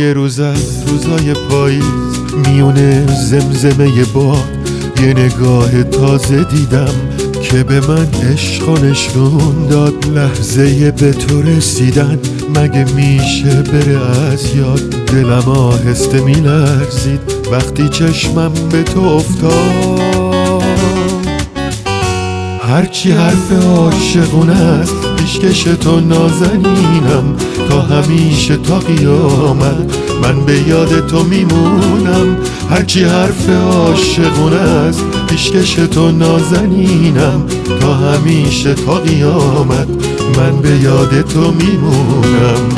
یه روز از روزای پاییز میونه زمزمه باد یه نگاه تازه دیدم که به من عشق و نشون داد. لحظه به تو رسیدن مگه میشه بره از یاد؟ دلم آهسته میلرزید وقتی چشمم به تو افتاد. هرچی حرف عاشقونه است پیشکش تو نازنینم، تا همیشه تا قیامت من به یاد تو میمونم. هرچی حرف عاشقونه است پیشکش تو نازنینم، تا همیشه تا قیامت من به یاد تو میمونم.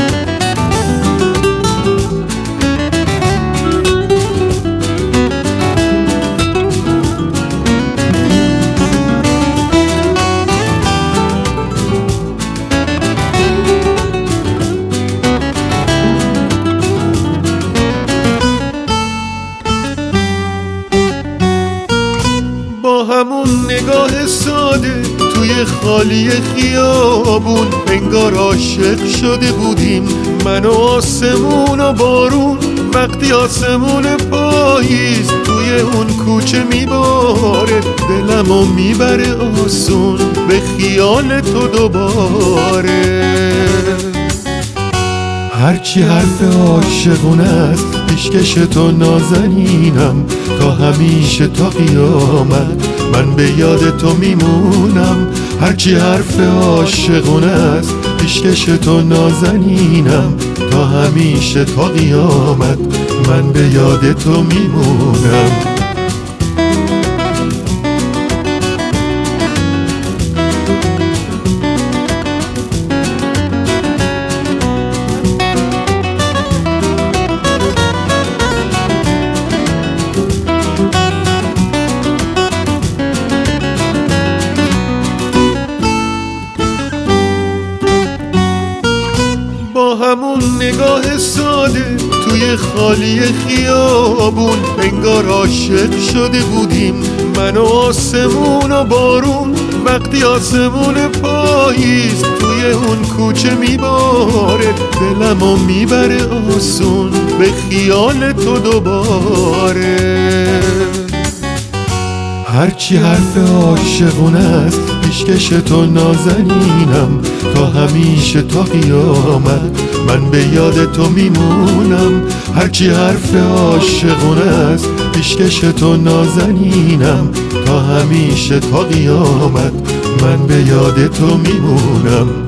با همون نگاه ساده توی خالی خیابون انگار عاشق شده بودیم من و آسمون و بارون. وقتی آسمون پاییز توی اون کوچه میباره دلمو میبره آسون به خیال تو دوباره. هرچی حرف عاشقونه است پیشکش تو نازنینم، تا همیشه تا قیامت من به یاد تو میمونم. هرچی حرف عاشقونه است پیشکش تو نازنینم، تا همیشه تا قیامت من به یاد تو میمونم. با همون نگاه ساده توی خالی خیابون انگار عاشق شده بودیم من و آسمون و بارون. وقتی آسمون پاییز توی اون کوچه میباره دلمو میبره آسون به خیال تو دوباره. هرچی حرف عاشقونه است پیشکش تو نازنینم، تا همیشه تا قیامت من به یاد تو میمونم. هرچی حرف عاشقونه است پیشکش تو نازنینم، تا همیشه تا قیامت من به یاد تو میمونم.